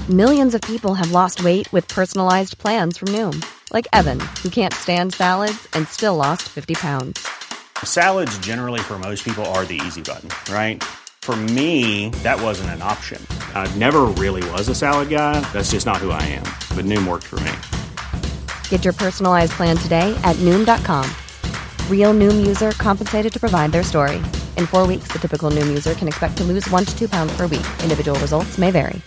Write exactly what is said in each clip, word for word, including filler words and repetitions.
Millions of people have lost weight with personalized plans from Noom. Like Evan, who can't stand salads and still lost fifty pounds. Salads generally for most people are the easy button, right? For me, that wasn't an option. I never really was a salad guy. That's just not who I am. But Noom worked for me. Get your personalized plan today at Noom dot com. Real Noom user compensated to provide their story. In four weeks, the typical Noom user can expect to lose one to two pounds per week. Individual results may vary.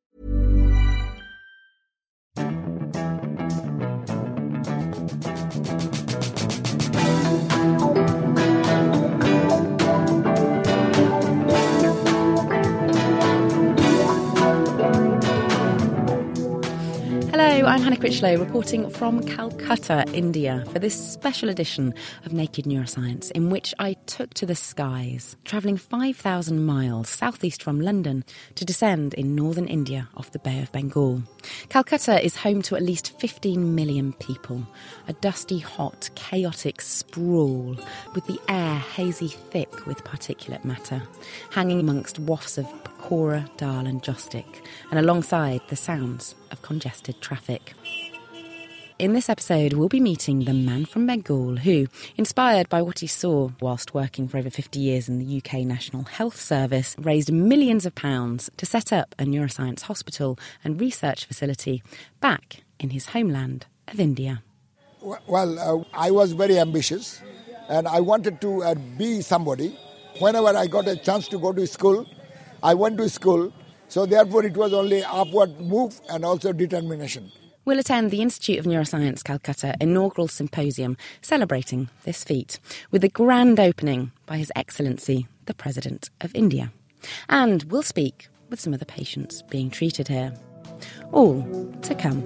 I'm Hannah Critchlow reporting from Calcutta, India, for this special edition of Naked Neuroscience, in which I took to the skies, travelling five thousand miles southeast from London to descend in northern India off the Bay of Bengal. Calcutta is home to at least fifteen million people, a dusty, hot, chaotic sprawl, with the air hazy thick with particulate matter, hanging amongst wafts of pakora, dal and jostik, and alongside the sounds of congested traffic. In this episode, we'll be meeting the man from Bengal who, inspired by what he saw whilst working for over fifty years in the U K National Health Service, raised millions of pounds to set up a neuroscience hospital and research facility back in his homeland of India. Well, uh, I was very ambitious and I wanted to uh, be somebody. Whenever I got a chance to go to school, I went to school. So therefore it was only upward move and also determination. We'll attend the Institute of Neuroscience Calcutta inaugural symposium celebrating this feat with a grand opening by His Excellency, the President of India. And we'll speak with some of the patients being treated here. All to come.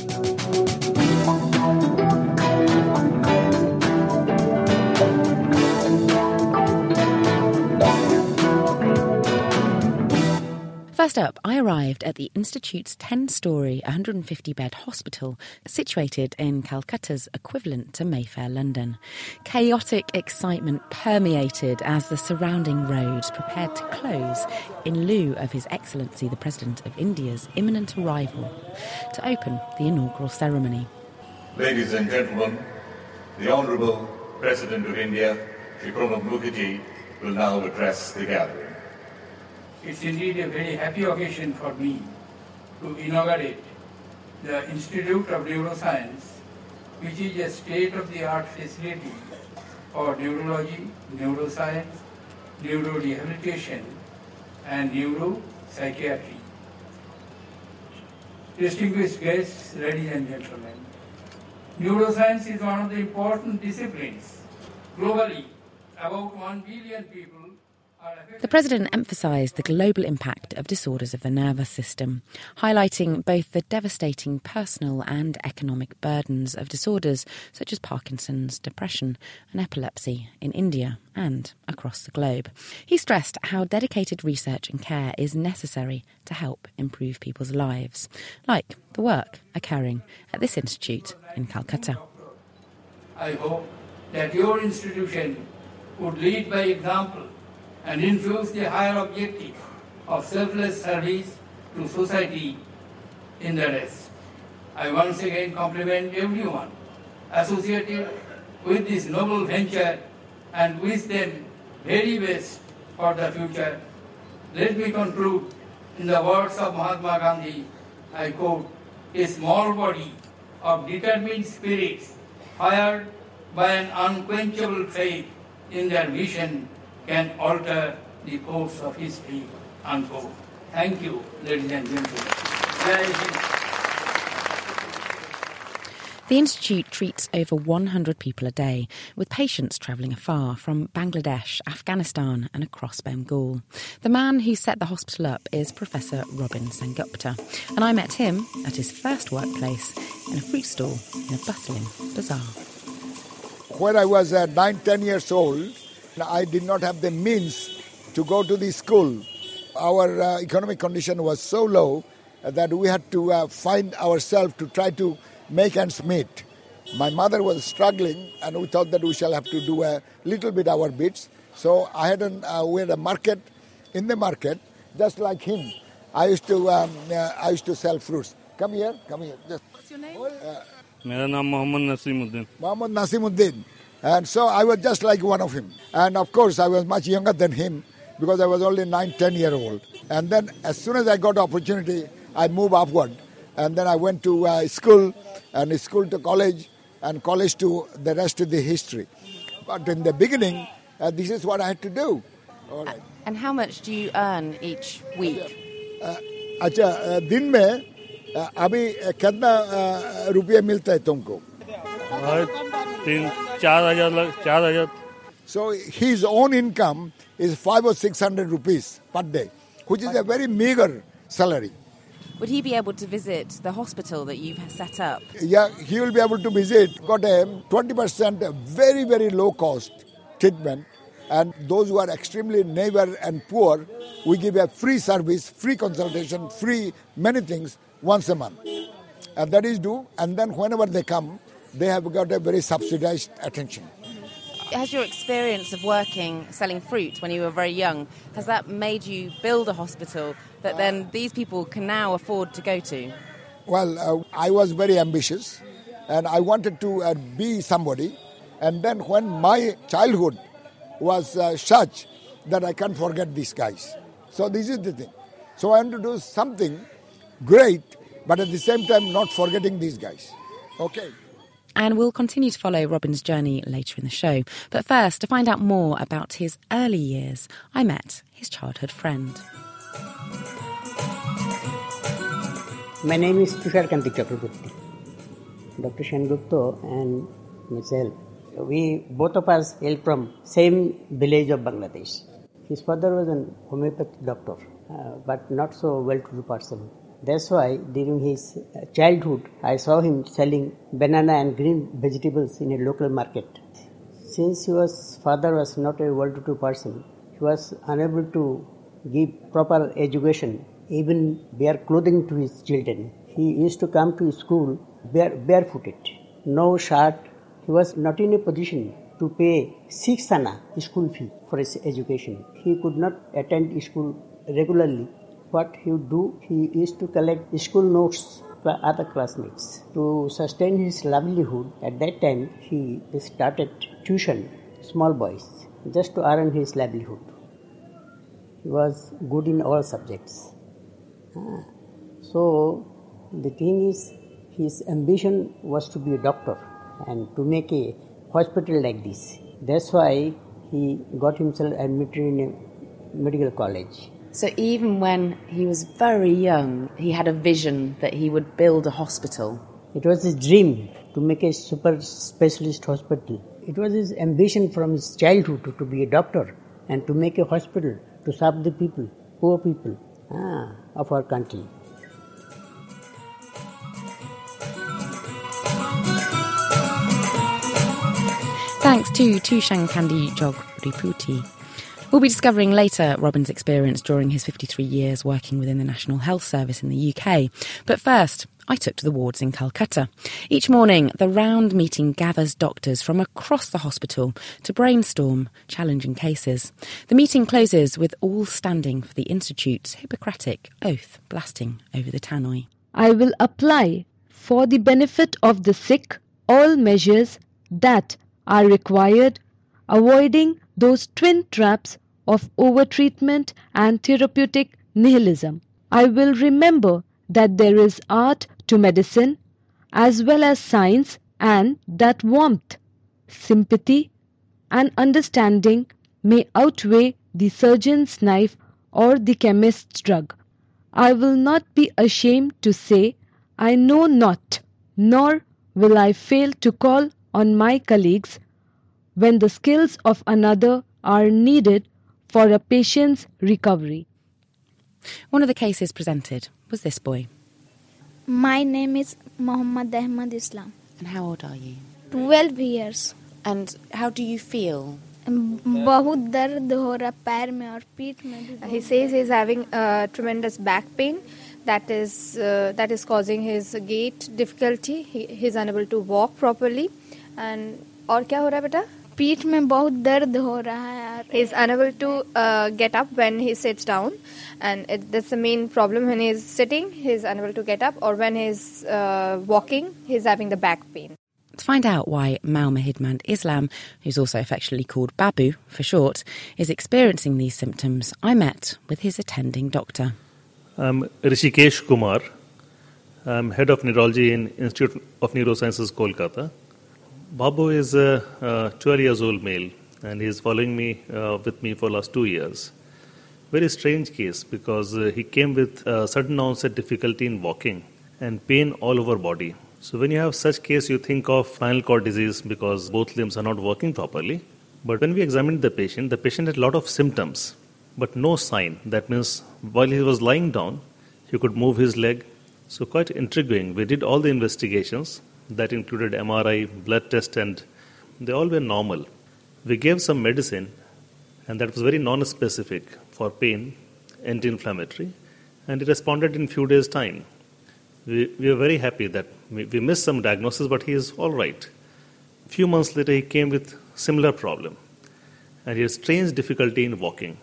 First up, I arrived at the Institute's ten-storey, one hundred fifty bed hospital situated in Calcutta's equivalent to Mayfair, London. Chaotic excitement permeated as the surrounding roads prepared to close in lieu of His Excellency the President of India's imminent arrival to open the inaugural ceremony. Ladies and gentlemen, the Honourable President of India, Shri Pranab Mukherjee, will now address the gathering. It's indeed a very happy occasion for me to inaugurate the Institute of Neuroscience, which is a state-of-the-art facility for neurology, neuroscience, neurorehabilitation, and neuropsychiatry. Distinguished guests, ladies and gentlemen, neuroscience is one of the important disciplines. Globally, about one billion people. The President emphasised the global impact of disorders of the nervous system, highlighting both the devastating personal and economic burdens of disorders such as Parkinson's, depression and epilepsy in India and across the globe. He stressed how dedicated research and care is necessary to help improve people's lives, like the work occurring at this institute in Calcutta. I hope that your institution would lead by example and infuse the higher objective of selfless service to society in the rest. I once again compliment everyone associated with this noble venture and wish them very best for the future. Let me conclude in the words of Mahatma Gandhi. I quote, "A small body of determined spirits fired by an unquenchable faith in their vision can alter the course of history," unquote. Thank you, ladies and gentlemen. Jai Hind. The Institute treats over one hundred people a day, with patients travelling afar from Bangladesh, Afghanistan and across Bengal. The man who set the hospital up is Professor Robin Sengupta, and I met him at his first workplace in a fruit stall in a bustling bazaar. When I was uh, nine, ten years old, I did not have the means to go to the school. Our uh, economic condition was so low that we had to uh, find ourselves to try to make ends meet. My mother was struggling and we thought that we shall have to do a little bit our bits. So I had an, uh, we had a market. In the market, just like him, I used to um, uh, I used to sell fruits. Come here, come here. Just. What's your name? Uh, मेरा नाम Mohammad Nasimuddin. Muhammad Nasimuddin. And so I was just like one of him. And of course, I was much younger than him because I was only nine, ten year old. And then as soon as I got opportunity, I moved upward. And then I went to uh, school, and school to college, and college to the rest of the history. But in the beginning, uh, this is what I had to do. All right. And how much do you earn each week? अच्छा दिन में अभी कितना रुपया मिलता है तुमको? तीन चार हजार चार हजार. So his own income is five or six hundred rupees per day, which is a very meager salary. Would he be able to visit the hospital that you've set up? Yeah, he will be able to visit. Got a twenty percent very, very low cost treatment. And those who are extremely neighbor and poor, we give a free service, free consultation, free many things once a month. And that is due. And then whenever they come, they have got a very subsidized attention. Has your experience of working, selling fruit when you were very young, has that made you build a hospital that then these people can now afford to go to? Well, uh, I was very ambitious and I wanted to uh, be somebody. And then when my childhood was uh, such that I can't forget these guys. So this is the thing. So I want to do something great, but at the same time not forgetting these guys. Okay. And we'll continue to follow Robin's journey later in the show. But first, to find out more about his early years, I met his childhood friend. My name is Tushar Kanti Chakraborty. Doctor Sengupta and myself, we both of us hail from same village of Bangladesh. His father was a homeopathic doctor, uh, but not so well-to-do person. That's why during his childhood, I saw him selling banana and green vegetables in a local market. Since his father was not a well-to-do person, he was unable to give proper education, even wear clothing to his children. He used to come to school bare, barefooted, no shirt. He was not in a position to pay six anna school fee for his education. He could not attend school regularly. What he would do, he used to collect school notes for other classmates. To sustain his livelihood, at that time he started tuition, small boys, just to earn his livelihood. He was good in all subjects. Ah. So the thing is, his ambition was to be a doctor and to make a hospital like this. That's why he got himself admitted in a medical college. So even when he was very young, he had a vision that he would build a hospital. It was his dream to make a super specialist hospital. It was his ambition from his childhood to, to be a doctor and to make a hospital to serve the people, poor people ah, of our country. Thanks to Tushar Kanti Chakraborty. We'll be discovering later Robin's experience during his fifty-three years working within the National Health Service in the U K. But first, I took to the wards in Calcutta. Each morning, the round meeting gathers doctors from across the hospital to brainstorm challenging cases. The meeting closes with all standing for the Institute's Hippocratic oath blasting over the tannoy. I will apply, for the benefit of the sick, all measures that are required, avoiding those twin traps of overtreatment and therapeutic nihilism. I will remember that there is art to medicine as well as science, and that warmth, sympathy and understanding may outweigh the surgeon's knife or the chemist's drug. I will not be ashamed to say I know not, nor will I fail to call on my colleagues when the skills of another are needed for a patient's recovery. One of the cases presented was this boy. My name is Muhammad Ahmad Islam. And how old are you? twelve years. And how do you feel? बहुत दर्द हो रहा पैर में और पीठ में भी. He says he's having uh, tremendous back pain that is uh, that is causing his gait difficulty. He he's unable to walk properly. And और क्या हो रहा है बेटा? पीठ में बहुत दर्द हो रहा है. He is unable to uh, get up when he sits down, and it, that's the main problem. When he is sitting, he is unable to get up, or when he is uh, walking, he is having the back pain. To find out why Mauma Hidmand Islam, who's also affectionately called Babu for short, is experiencing these symptoms, I met with his attending doctor. I'm Rishikesh Kumar. I'm head of neurology in Institute of Neurosciences, Kolkata. Babu is a, a twelve years old male, and he is following me uh, with me for the last two years. Very strange case, because uh, he came with uh, sudden onset difficulty in walking and pain all over body. So when you have such case, you think of spinal cord disease because both limbs are not working properly. But when we examined the patient, the patient had a lot of symptoms, but no sign. That means while he was lying down, he could move his leg. So quite intriguing. We did all the investigations. That included M R I, blood test, and they all were normal. We gave some medicine, and that was very non-specific for pain, anti-inflammatory, and it responded in few days' time. We, we were very happy that we, we missed some diagnosis, but he is all right. A few months later, he came with similar problem, and he had strange difficulty in walking.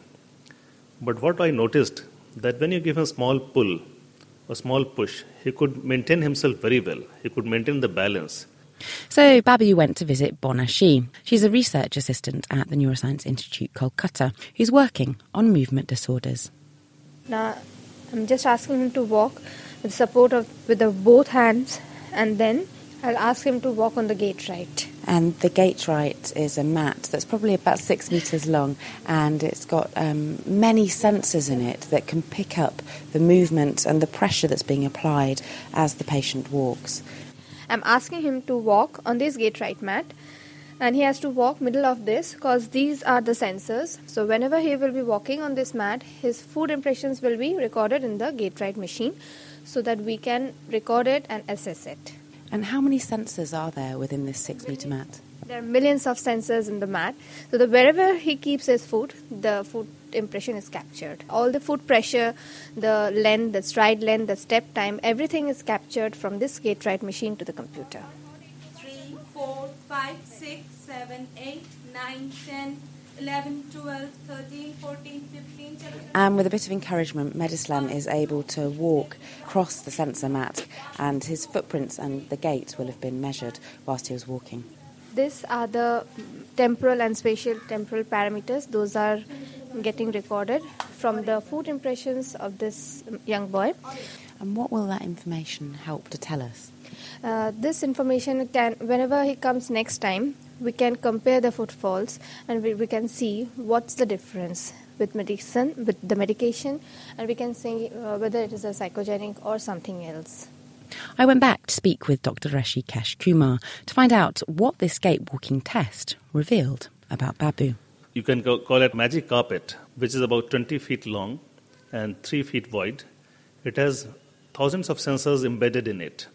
But what I noticed, that when you give him a small pull, a small push, he could maintain himself very well. He could maintain the balance. So Babu went to visit Bona Shi. She's a research assistant at the Neuroscience Institute, Kolkata, who's working on movement disorders. Now, I'm just asking him to walk with support of with the both hands, and then I'll ask him to walk on the gait right. And the gait right is a mat that's probably about six metres long, and it's got um, many sensors in it that can pick up the movement and the pressure that's being applied as the patient walks. I'm asking him to walk on this gait right mat, and he has to walk middle of this because these are the sensors. So whenever he will be walking on this mat, his foot impressions will be recorded in the gait right machine so that we can record it and assess it. And how many sensors are there within this six-metre mat? There are millions of sensors in the mat. So that wherever he keeps his foot, the foot impression is captured. All the foot pressure, the length, the stride length, the step time, everything is captured from this gait right machine to the computer. three, four, five, six, seven, eight, nine, ten, eleven, twelve, thirteen, fourteen, fifteen, seventeen. And with a bit of encouragement, Medislam is able to walk across the sensor mat, and his footprints and the gait will have been measured whilst he was walking. These are the temporal and spatial temporal parameters. Those are getting recorded from the foot impressions of this young boy. And what will that information help to tell us? Uh, this information can, whenever he comes next time, we can compare the footfalls, and we, we can see what's the difference with medicine, with the medication, and we can see uh, whether it is a psychogenic or something else. I went back to speak with Doctor Rishikesh Kumar to find out what this gait walking test revealed about Babu. You can go, call it magic carpet, which is about twenty feet long and three feet wide. It has thousands of sensors embedded in it.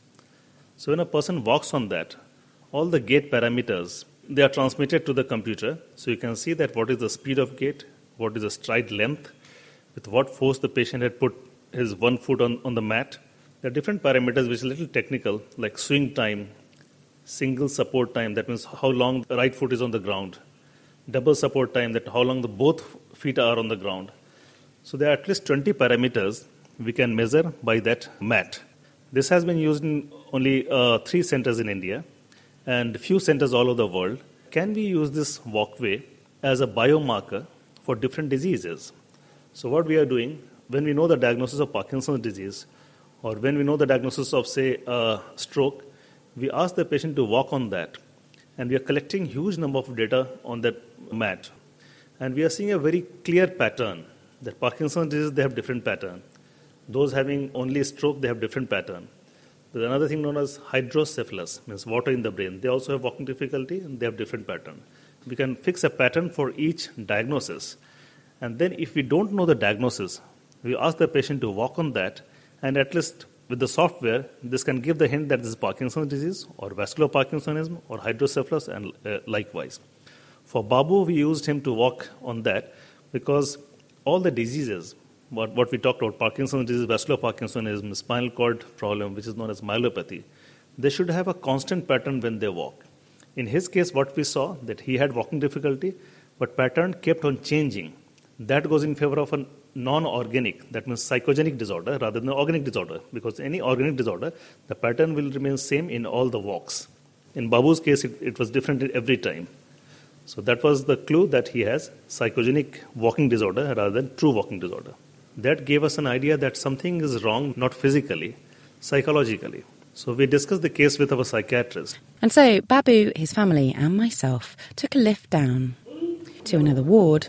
So when a person walks on that, all the gait parameters, they are transmitted to the computer. So you can see that what is the speed of gait, what is the stride length, with what force the patient had put his one foot on, on the mat. There are different parameters which are a little technical, like swing time, single support time, that means how long the right foot is on the ground, double support time, that how long the both feet are on the ground. So there are at least twenty parameters we can measure by that mat. This has been used in only uh, three centers in India and few centers all over the world. Can we use this walkway as a biomarker for different diseases? So what we are doing, when we know the diagnosis of Parkinson's disease, or when we know the diagnosis of, say, uh, stroke, we ask the patient to walk on that. And we are collecting huge number of data on that mat. And we are seeing a very clear pattern that Parkinson's disease, they have different pattern. Those having only stroke, they have different pattern. There's another thing known as hydrocephalus, means water in the brain. They also have walking difficulty and they have different pattern. We can fix a pattern for each diagnosis. And then if we don't know the diagnosis, we ask the patient to walk on that, and at least with the software, this can give the hint that this is Parkinson's disease or vascular Parkinsonism or hydrocephalus and uh, likewise. For Babu, we used him to walk on that because all the diseases, what, what we talked about, Parkinson's disease, vascular Parkinsonism, spinal cord problem, which is known as myelopathy, they should have a constant pattern when they walk. In his case, what we saw, that he had walking difficulty, but pattern kept on changing. That goes in favor of a non-organic, that means psychogenic disorder rather than organic disorder, because any organic disorder, the pattern will remain same in all the walks. In Babu's case, it, it was different every time. So that was the clue that he has psychogenic walking disorder rather than true walking disorder. That gave us an idea that something is wrong, not physically, psychologically. So we discussed the case with our psychiatrist. And so Babu, his family and myself took a lift down to another ward,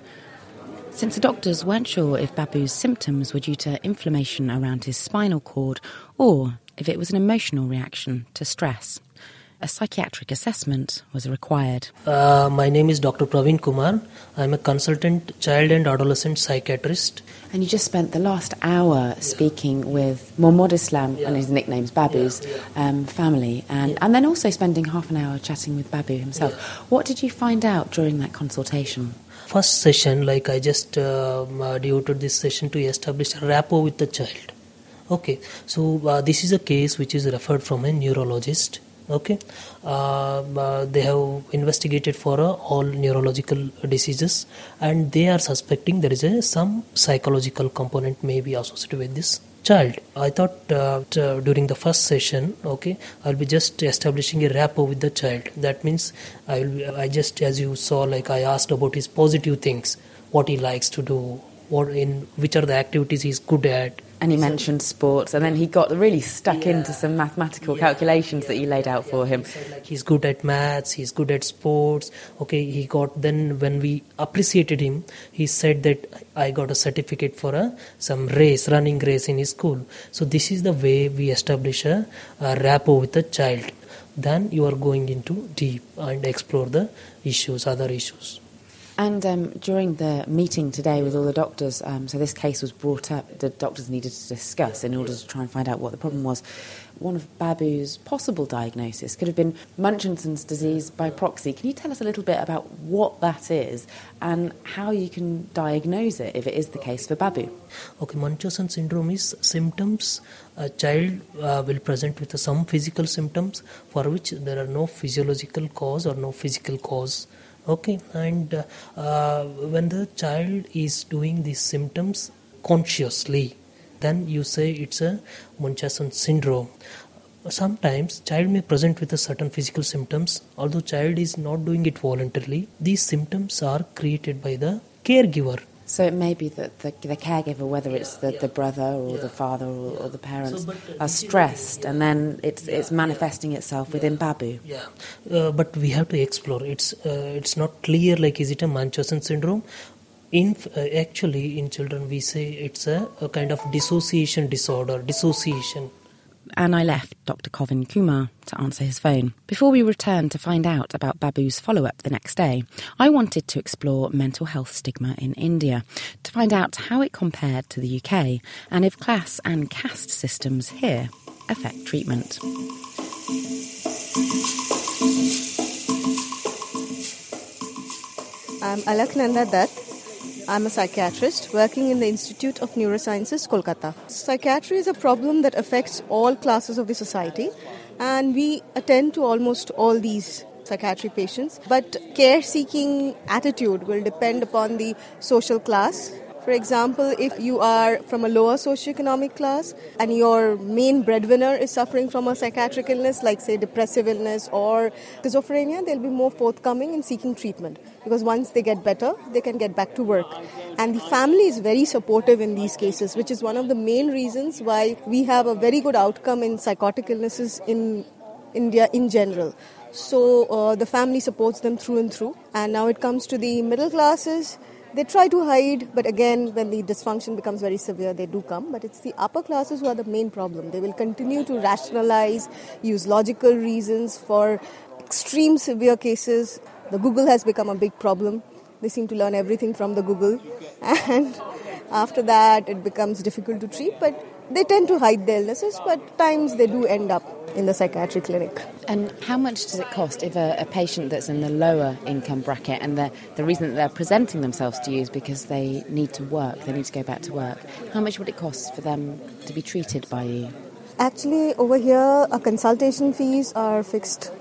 since the doctors weren't sure if Babu's symptoms were due to inflammation around his spinal cord or if it was an emotional reaction to stress. A psychiatric assessment was required. Uh, my name is Doctor Praveen Kumar. I'm a consultant child and adolescent psychiatrist. And you just spent the last hour speaking with Mohammad Islam, yeah. and his nickname's Babu's, yeah, yeah. Um, family, and, yeah. and then also spending half an hour chatting with Babu himself. Yeah. What did you find out during that consultation? First session, like I just uh, devoted this session to establish a rapport with the child. Okay, so uh, this is a case which is referred from a neurologist. Okay, uh, uh, they have investigated for uh, all neurological diseases, and they are suspecting there is a, some psychological component may be associated with this child. I thought uh, t- during the first session, okay, I'll be just establishing a rapport with the child. That means I will. I just, as you saw, like I asked about his positive things, what he likes to do, what in which are the activities he's good at. And he mentioned sports, and then he got really stuck yeah. into some mathematical yeah. calculations yeah. that you laid out yeah. for him. He said, like, he's good at maths, he's good at sports. Okay, he got, then when we appreciated him, he said that I got a certificate for a some race, running race in his school. So this is the way we establish a, a rapport with a child. Then you are going into deep and explore the issues, other issues. And um, during the meeting today with all the doctors, um, so this case was brought up, the doctors needed to discuss in order to try and find out what the problem was. One of Babu's possible diagnosis could have been Munchausen's disease by proxy. Can you tell us a little bit about what that is and how you can diagnose it if it is the case for Babu? Okay, Munchausen syndrome is symptoms a child uh, will present with some physical symptoms for which there are no physiological cause or no physical cause. Okay, and uh, uh, when the child is doing these symptoms consciously, then you say it's a Munchausen syndrome. Sometimes child may present with a certain physical symptoms, although child is not doing it voluntarily. These symptoms are created by the caregiver. So it may be that the, the caregiver, whether it's the, the brother or yeah. the father or, or the parents, so, but, uh, are stressed, and then it's yeah, it's manifesting yeah. itself yeah. within Babu. Yeah, uh, but we have to explore. It's uh, it's not clear. Like, is it a Munchausen syndrome? In uh, actually, in children, we say it's a, a kind of dissociation disorder. Dissociation. And I left Doctor Kovin Kumar to answer his phone. Before we returned to find out about Babu's follow-up the next day, I wanted to explore mental health stigma in India, to find out how it compared to the U K and if class and caste systems here affect treatment. I'm Alaknanda Dutt. I'm a psychiatrist working in the Institute of Neurosciences, Kolkata. Psychiatry is a problem that affects all classes of the society, and we attend to almost all these psychiatric patients. But care-seeking attitude will depend upon the social class. For example, if you are from a lower socioeconomic class and your main breadwinner is suffering from a psychiatric illness, like say depressive illness or schizophrenia, they'll be more forthcoming in seeking treatment, because once they get better, they can get back to work. And the family is very supportive in these cases, which is one of the main reasons why we have a very good outcome in psychotic illnesses in India in general. So uh, the family supports them through and through. And now it comes to the middle classes. They try to hide, but again, when the dysfunction becomes very severe, they do come. But it's the upper classes who are the main problem. They will continue to rationalize, use logical reasons for extreme severe cases. The Google has become a big problem. They seem to learn everything from the Google. And after that, it becomes difficult to treat. But they tend to hide their illnesses, but at times they do end up in the psychiatric clinic. And how much does it cost if a, a patient that's in the lower income bracket, and the, the reason that they're presenting themselves to you is because they need to work, they need to go back to work, how much would it cost for them to be treated by you? Actually, over here, our consultation fees are fixed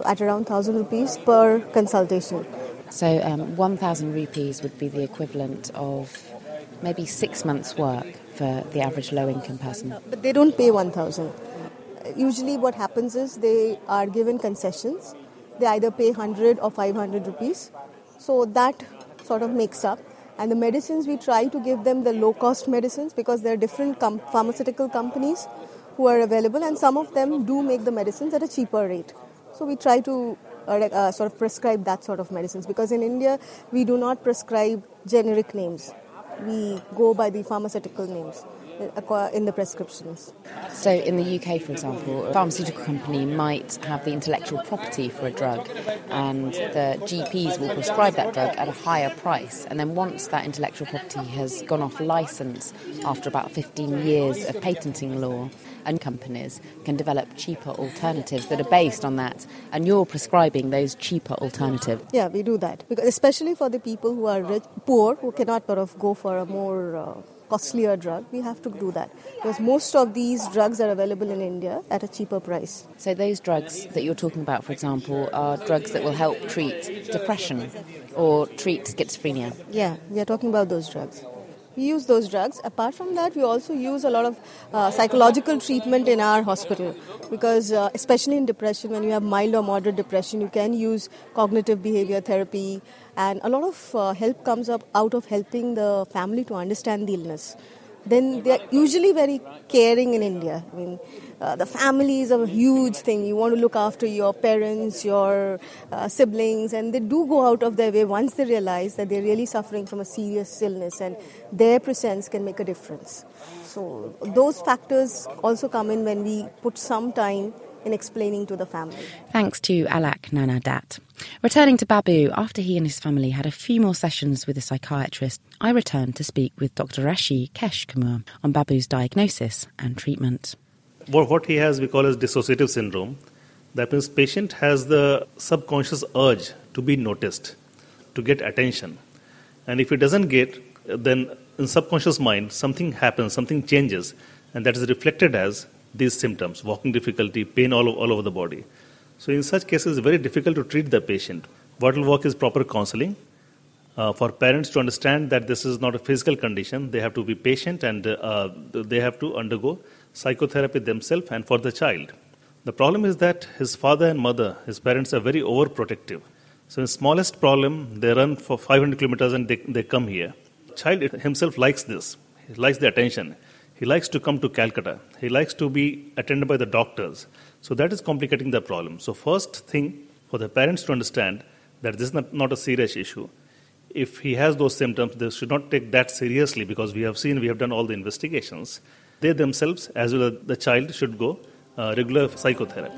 at around one thousand rupees per consultation. So um, one thousand rupees would be the equivalent of maybe six months' work for the average low-income person. But they don't pay one thousand. Usually what happens is they are given concessions. They either pay one hundred or five hundred rupees. So that sort of makes up. And the medicines, we try to give them the low-cost medicines because there are different com- pharmaceutical companies who are available, and some of them do make the medicines at a cheaper rate. So we try to uh, uh, sort of prescribe that sort of medicines, because in India we do not prescribe generic names. We go by the pharmaceutical names in the prescriptions. So in the U K, for example, a pharmaceutical company might have the intellectual property for a drug, and the G Ps will prescribe that drug at a higher price. And then once that intellectual property has gone off license after about fifteen years of patenting law, and companies can develop cheaper alternatives that are based on that. And you're prescribing those cheaper alternatives. Yeah, we do that, because especially for the people who are rich, poor, who cannot sort of go for a more uh, costlier drug, we have to do that. Because most of these drugs are available in India at a cheaper price. So those drugs that you're talking about, for example, are drugs that will help treat depression or treat schizophrenia? Yeah, we are talking about those drugs. We use those drugs. Apart from that, we also use a lot of uh, psychological treatment in our hospital, because uh, especially in depression, when you have mild or moderate depression, you can use cognitive behavior therapy, and a lot of uh, help comes up out of helping the family to understand the illness. Then they are usually very caring in India. I mean, uh, the family is a huge thing. You want to look after your parents, your uh, siblings, and they do go out of their way once they realize that they're really suffering from a serious illness, and their presence can make a difference. So those factors also come in when we put some time in explaining to the family. Thanks to Alak Nana Dat. Returning to Babu, after he and his family had a few more sessions with a psychiatrist, I returned to speak with Doctor Rashi Keshkumar on Babu's diagnosis and treatment. What, what he has, we call as dissociative syndrome. That means patient has the subconscious urge to be noticed, to get attention. And if he doesn't get, then in subconscious mind, something happens, something changes, and that is reflected as these symptoms, walking difficulty, pain all, all over the body. So in such cases, it's very difficult to treat the patient. What will work is proper counseling. Uh, for parents to understand that this is not a physical condition, they have to be patient, and uh, they have to undergo psychotherapy themselves and for the child. The problem is that his father and mother, his parents, are very overprotective. So in the smallest problem, they run for five hundred kilometers and they, they come here. The child himself likes this. He likes the attention. He likes to come to Calcutta. He likes to be attended by the doctors. So that is complicating the problem. So first thing for the parents to understand that this is not, not a serious issue. If he has those symptoms, they should not take that seriously, because we have seen, we have done all the investigations. They themselves, as well as the child, should go uh, regular psychotherapy.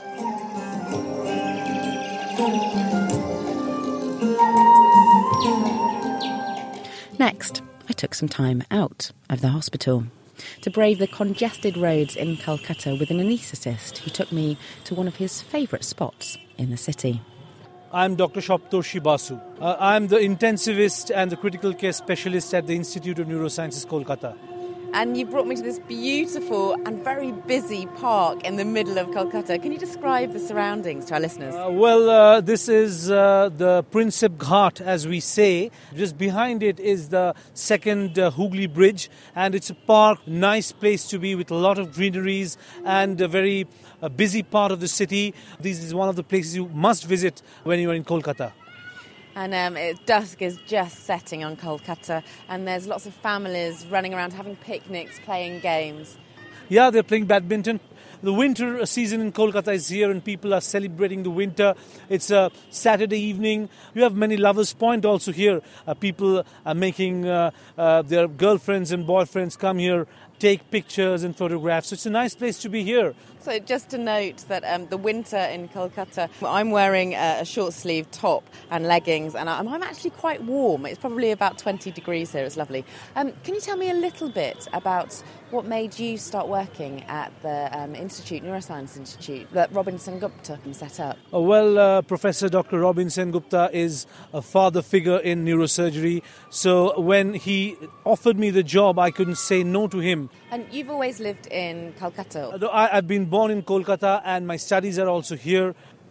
Next, I took some time out of the hospital to brave the congested roads in Calcutta with an anaesthetist who took me to one of his favourite spots in the city. I'm Doctor Shoptoshi Basu. Uh, I'm the intensivist and the critical care specialist at the Institute of Neurosciences, Kolkata. And you brought me to this beautiful and very busy park in the middle of Calcutta. Can you describe the surroundings to our listeners? Uh, well, uh, this is uh, the Prinsep Ghat, as we say. Just behind it is the second uh, Hooghly Bridge, and it's a park, nice place to be with a lot of greeneries and a very uh, busy part of the city. This is one of the places you must visit when you are in Kolkata. And um, it, dusk is just setting on Kolkata, and there's lots of families running around having picnics, playing games. Yeah, they're playing badminton. The winter season in Kolkata is here, and people are celebrating the winter. It's a Saturday evening. You have many Lovers' Point also here. Uh, people are making uh, uh, their girlfriends and boyfriends come here, take pictures and photographs. So it's a nice place to be here. So just to note that um, the winter in Kolkata, I'm wearing a, a short-sleeve top and leggings, and I'm, I'm actually quite warm. It's probably about twenty degrees here. It's lovely. Um, can you tell me a little bit about what made you start working at the um, Institute, Neuroscience Institute, that Robin Sengupta set up? Uh, well, uh, Professor Doctor Robin Sengupta is a father figure in neurosurgery. So when he offered me the job, I couldn't say no to him. And you've always lived in Calcutta? I, I've been born in Kolkata, and my studies are also here.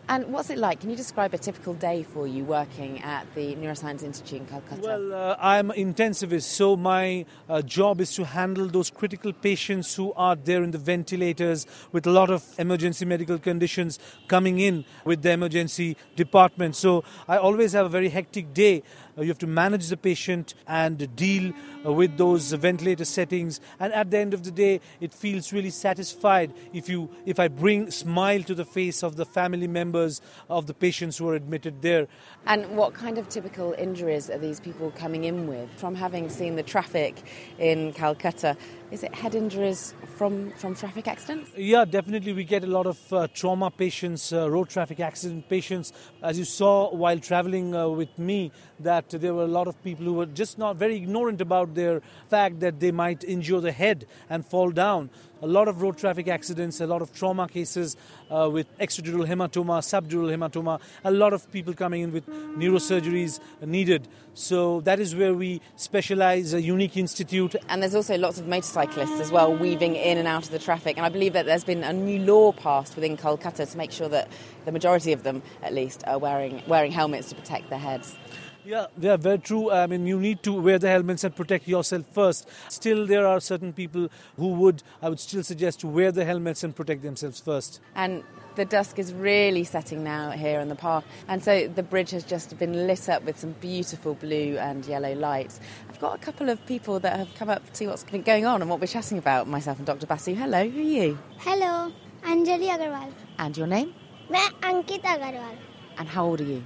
And what's it like? Can you describe a typical day for you working at the Neuroscience Institute in Calcutta? Well, uh, I'm intensivist, so my uh, job is to handle those critical patients who are there in the ventilators with a lot of emergency medical conditions coming in with the emergency department. So I always have a very hectic day. Uh, you have to manage the patient and deal uh, with those ventilator settings. And at the end of the day, it feels really satisfied if you, if I bring smile to the face of the family members of the patients who are admitted there. And what kind of typical injuries are these people coming in with? From having seen the traffic in Calcutta, is it head injuries from, from traffic accidents? Yeah, definitely. We get a lot of uh, trauma patients, uh, road traffic accident patients. As you saw while traveling uh, with me, that there were a lot of people who were just not very ignorant about their fact that they might injure the head and fall down. A lot of road traffic accidents, a lot of trauma cases uh, with extradural hematoma, subdural hematoma, a lot of people coming in with neurosurgeries needed. So that is where we specialize, a unique institute. And there's also lots of motorcyclists as well weaving in and out of the traffic. And I believe that there's been a new law passed within Calcutta to make sure that the majority of them, at least, are wearing, wearing helmets to protect their heads. Yeah, they are very true. I mean, you need to wear the helmets and protect yourself first. Still, there are certain people who would, I would still suggest to wear the helmets and protect themselves first. And the dusk is really setting now here in the park. And so the bridge has just been lit up with some beautiful blue and yellow lights. I've got a couple of people that have come up to see what's been going on and what we're chatting about, myself and Doctor Basu. Hello, who are you? Hello, Anjali Agarwal. And your name? मैं अंकित Agarwal. And how old are you?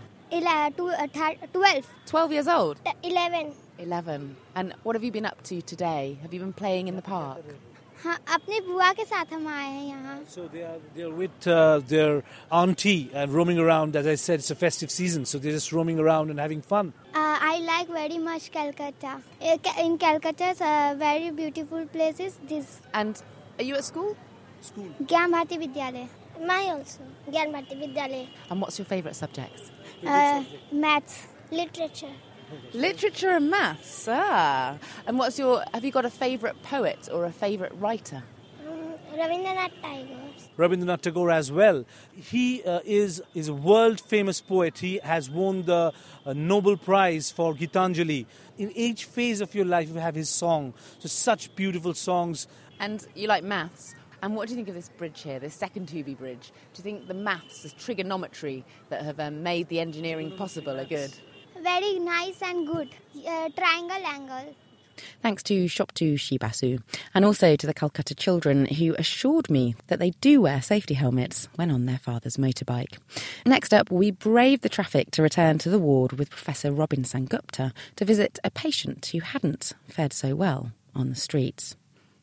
twelve. twelve years old? eleven. eleven. And what have you been up to today? Have you been playing in the park? हाँ, अपने बुआ के साथ हम आए हैं यहाँ. So they are they are with uh, their auntie and roaming around. As I said, it's a festive season, so they're just roaming around and having fun. Uh, I like very much Calcutta. In Calcutta, uh, very beautiful places. This. And are you at school? School. Gyan Bharati Vidyalaya. My also. Gyan Bharati Vidyalaya. And what's your favourite subjects? Uh, maths, literature. Literature and maths, ah. And what's your, have you got a favourite poet or a favourite writer? Um, Rabindranath Tagore. Rabindranath Tagore as well. He uh, is, is a world-famous poet. He has won the uh, Nobel Prize for Gitanjali. In each phase of your life, you have his song. So such beautiful songs. And you like maths. And what do you think of this bridge here, this second Tooby Bridge? Do you think the maths, the trigonometry that have um, made the engineering possible are good? Very nice and good. Uh, triangle angle. Thanks to Shoptu Shibasu and also to the Calcutta children who assured me that they do wear safety helmets when on their father's motorbike. Next up, we brave the traffic to return to the ward with Professor Robin Sengupta to visit a patient who hadn't fared so well on the streets.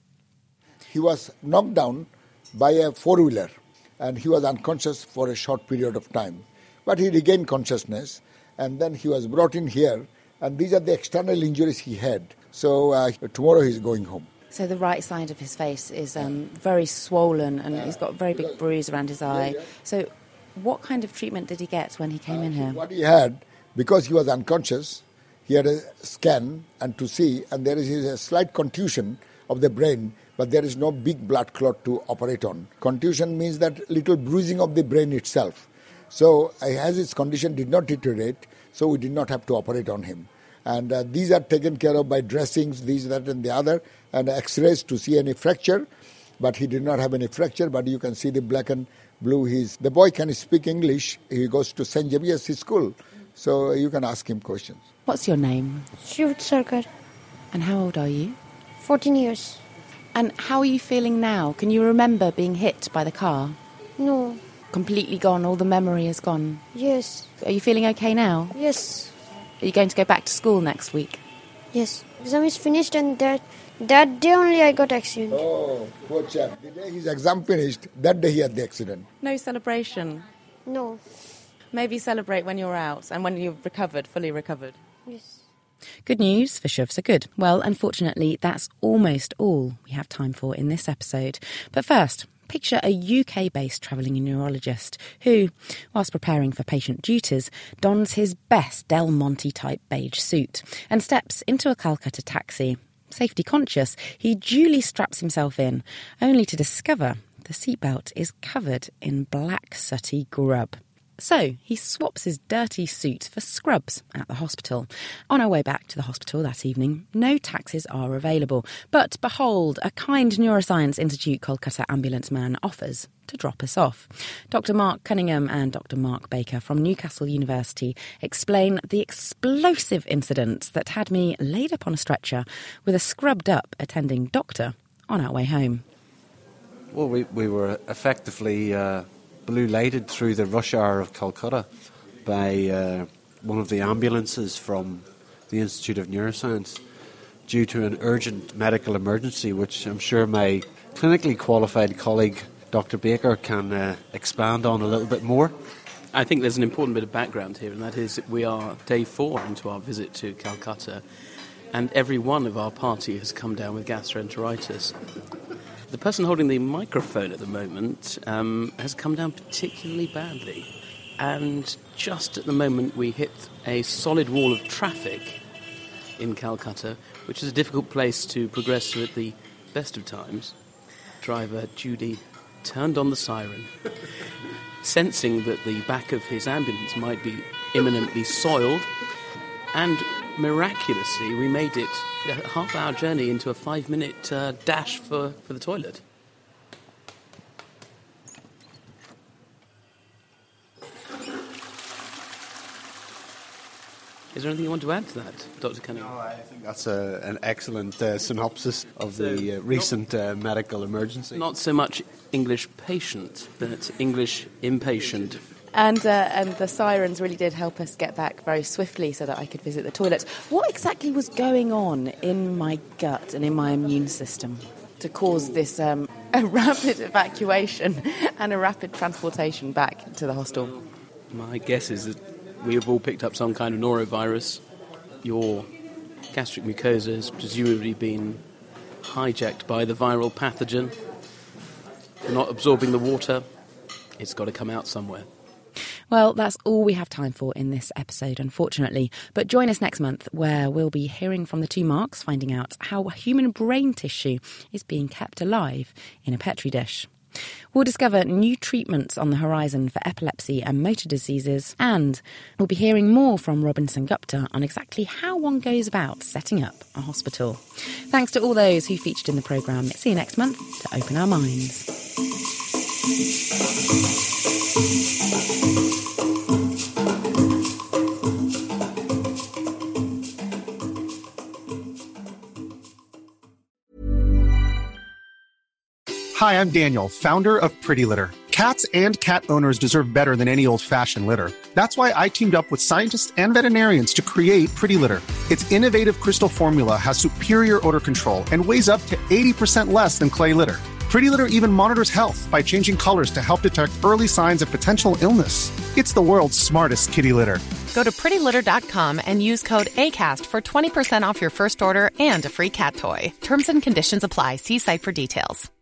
He was knocked down by a four-wheeler and he was unconscious for a short period of time. But he regained consciousness and then he was brought in here, and these are the external injuries he had. So uh, tomorrow he's going home. So the right side of his face is um, very swollen and he's got a very big bruise around his eye. Yeah, yeah. So what kind of treatment did he get when he came uh, in here? What he had, because he was unconscious, he had a scan and to see, and there is a slight contusion of the brain, but there is no big blood clot to operate on. Contusion means that little bruising of the brain itself. So as his condition did not deteriorate, so we did not have to operate on him. And uh, these are taken care of by dressings, these, that and the other, and x-rays to see any fracture. But he did not have any fracture, but you can see the black and blue. He's, the boy can speak English. He goes to Saint Xavier's school, so you can ask him questions. What's your name? Shiv Sarkar. And how old are you? fourteen years. And how are you feeling now? Can you remember being hit by the car? No. Completely gone, all the memory is gone? Yes. Are you feeling okay now? Yes. Are you going to go back to school next week? Yes. Exam is finished and that that day only I got accident. Oh, poor chap. The day his exam finished, that day he had the accident. No celebration? No. Maybe celebrate when you're out and when you've recovered, fully recovered. Yes. Good news for Shiv, so good. Well, unfortunately, that's almost all we have time for in this episode. But first, picture a U K-based travelling neurologist who, whilst preparing for patient duties, dons his best Del Monte-type beige suit and steps into a Calcutta taxi. Safety conscious, he duly straps himself in, only to discover the seatbelt is covered in black sooty grub. So he swaps his dirty suit for scrubs at the hospital. On our way back to the hospital that evening, no taxis are available. But behold, a kind Neuroscience Institute Kolkata ambulance man offers to drop us off. Doctor Mark Cunningham and Doctor Mark Baker from Newcastle University explain the explosive incident that had me laid up on a stretcher with a scrubbed-up attending doctor on our way home. Well, we, we were effectively uh, blue-lighted through the rush hour of Calcutta by uh, one of the ambulances from the Institute of Neuroscience due to an urgent medical emergency, which I'm sure my clinically qualified colleague Doctor Baker can uh, expand on a little bit more. I think there's an important bit of background here, and that is that we are day four into our visit to Calcutta, and every one of our party has come down with gastroenteritis. The person holding the microphone at the moment um, has come down particularly badly, and just at the moment we hit a solid wall of traffic in Calcutta, which is a difficult place to progress through at the best of times. Driver Judy turned on the siren, sensing that the back of his ambulance might be imminently soiled, and miraculously we made it a half-hour journey into a five-minute uh, dash for, for the toilet. Is there anything you want to add to that, Doctor Cunningham? No, I think that's a, an excellent uh, synopsis of so the uh, recent uh, medical emergency. Not so much English patient, but English impatient. And uh, and the sirens really did help us get back very swiftly so that I could visit the toilets. What exactly was going on in my gut and in my immune system to cause this um, a rapid evacuation and a rapid transportation back to the hostel? My guess is that we have all picked up some kind of norovirus. Your gastric mucosa has presumably been hijacked by the viral pathogen. You're not absorbing the water. It's got to come out somewhere. Well, that's all we have time for in this episode, unfortunately. But join us next month, where we'll be hearing from the two Marks, finding out how human brain tissue is being kept alive in a Petri dish. We'll discover new treatments on the horizon for epilepsy and motor diseases, and we'll be hearing more from Robin Sengupta on exactly how one goes about setting up a hospital. Thanks to all those who featured in the programme. See you next month to open our minds. Hi, I'm Daniel, founder of Pretty Litter. Cats and cat owners deserve better than any old-fashioned litter. That's why I teamed up with scientists and veterinarians to create Pretty Litter. Its innovative crystal formula has superior odor control and weighs up to eighty percent less than clay litter. Pretty Litter even monitors health by changing colors to help detect early signs of potential illness. It's the world's smartest kitty litter. Go to pretty litter dot com and use code ACAST for twenty percent off your first order and a free cat toy. Terms and conditions apply. See site for details.